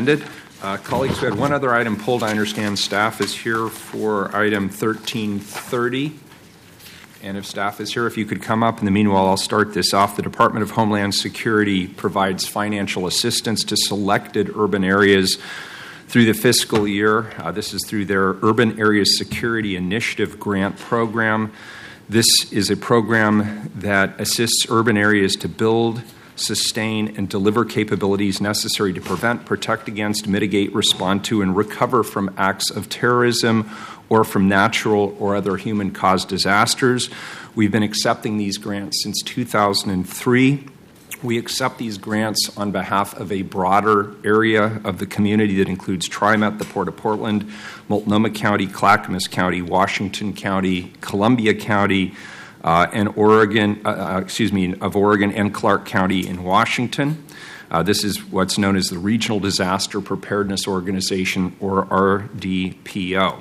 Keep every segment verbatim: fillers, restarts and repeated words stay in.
amended. Uh, colleagues, we had one other item pulled. I understand staff is here for item thirteen thirty. And if staff is here, if you could come up. In the meanwhile, I'll start this off. The Department of Homeland Security provides financial assistance to selected urban areas through the fiscal year. Uh, this is through their Urban Areas Security Initiative grant program. This is a program that assists urban areas to build, sustain, and deliver capabilities necessary to prevent, protect against, mitigate, respond to, and recover from acts of terrorism or from natural or other human-caused disasters. We've been accepting these grants since two thousand three. We accept these grants on behalf of a broader area of the community that includes TriMet, the Port of Portland, Multnomah County, Clackamas County, Washington County, Columbia County, uh, and Oregon, uh, excuse me, of Oregon and Clark County in Washington. Uh, this is what's known as the Regional Disaster Preparedness Organization, or R D P O.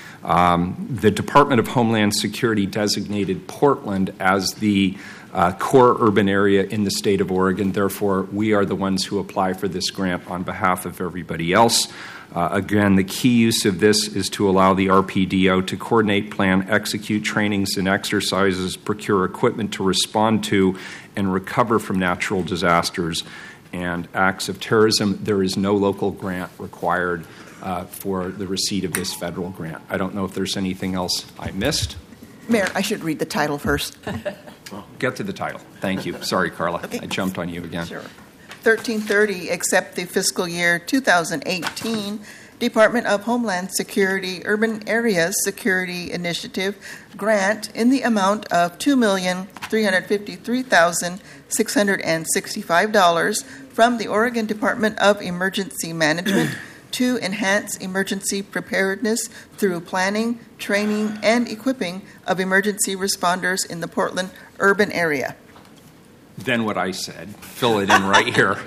Um, the Department of Homeland Security designated Portland as the uh, core urban area in the state of Oregon. Therefore, we are the ones who apply for this grant on behalf of everybody else. Uh, again, the key use of this is to allow the R P D O to coordinate, plan, execute trainings and exercises, procure equipment to respond to and recover from natural disasters and acts of terrorism. There is no local grant required Uh, for the receipt of this federal grant. I don't know if there's anything else I missed. Mayor, I should read the title first. Well, get to the title. Thank you. Sorry, Carla. Okay. I jumped on you again. Sure. thirteen thirty, accept the fiscal year two thousand eighteen Department of Homeland Security Urban Areas Security Initiative grant in the amount of two million three hundred fifty-three thousand six hundred sixty-five dollars from the Oregon Department of Emergency Management to enhance emergency preparedness through planning, training, and equipping of emergency responders in the Portland urban area. Then what I said. Fill it in right here.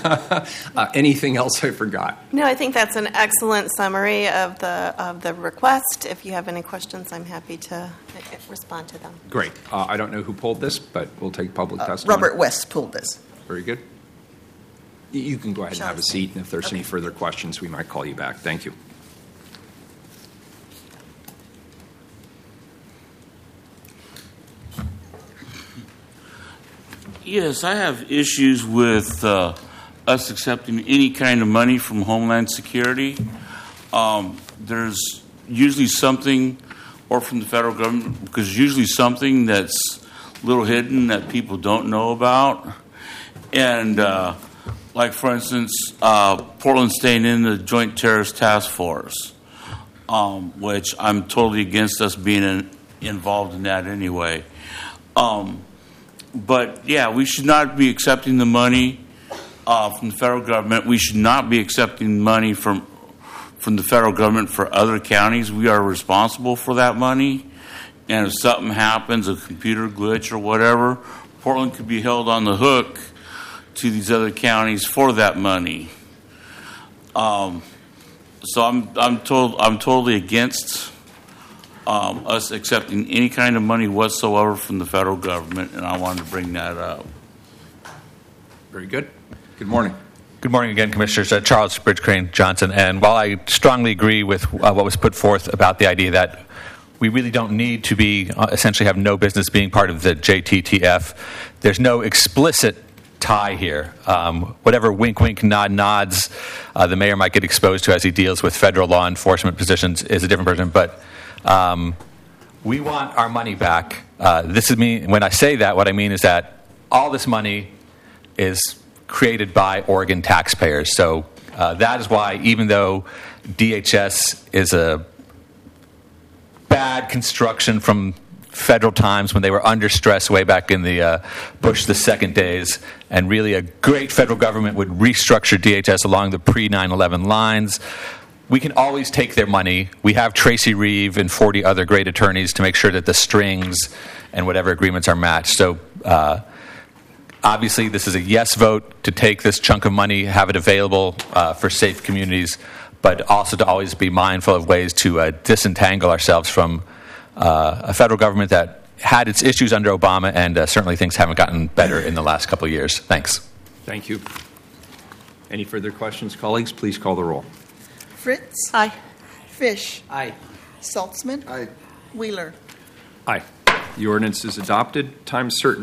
uh, anything else I forgot? No, I think that's an excellent summary of the of the request. If you have any questions, I'm happy to respond to them. Great. Uh, I don't know who pulled this, but we'll take public uh, testimony. Robert West pulled this. Very good. You can go ahead and have a seat, and if there's okay. any further questions, we might call you back. Thank you. Yes, I have issues with uh, us accepting any kind of money from Homeland Security. Um, there's usually something, or from the federal government, because usually something that's a little hidden that people don't know about. And uh, like, for instance, uh, Portland staying in the Joint Terrorist Task Force, um, which I'm totally against us being in, involved in that anyway. Um, but, yeah, we should not be accepting the money uh, from the federal government. We should not be accepting money from from the federal government for other counties. We are responsible for that money. And if something happens, a computer glitch or whatever, Portland could be held on the hook to these other counties for that money. Um, so I'm I'm told I'm totally against um, us accepting any kind of money whatsoever from the federal government, and I wanted to bring that up. Very good. Good morning. Good morning again, Commissioners. Uh, Charles Bridge Crane Johnson. And while I strongly agree with uh, what was put forth about the idea that we really don't need to be uh, essentially have no business being part of the J T T F, there's no explicit tie here. Um, whatever wink, wink, nod, nods uh, the mayor might get exposed to as he deals with federal law enforcement positions is a different person. But um, we want our money back. Uh, this is me. When I say that, what I mean is that all this money is created by Oregon taxpayers. So uh, that is why, even though D H S is a bad construction from federal times when they were under stress way back in the uh, Bush the second days, and really a great federal government would restructure D H S along the pre nine eleven lines, we can always take their money. We have Tracy Reeve and forty other great attorneys to make sure that the strings and whatever agreements are matched. So uh, obviously this is a yes vote to take this chunk of money, have it available uh, for safe communities, but also to always be mindful of ways to uh, disentangle ourselves from uh, a federal government that had its issues under Obama, and uh, certainly things haven't gotten better in the last couple of years. Thanks. Thank you. Any further questions, colleagues? Please call the roll. Fritz. Aye. Fish. Aye. Saltzman. Aye. Wheeler. Aye. The ordinance is adopted. Time certain.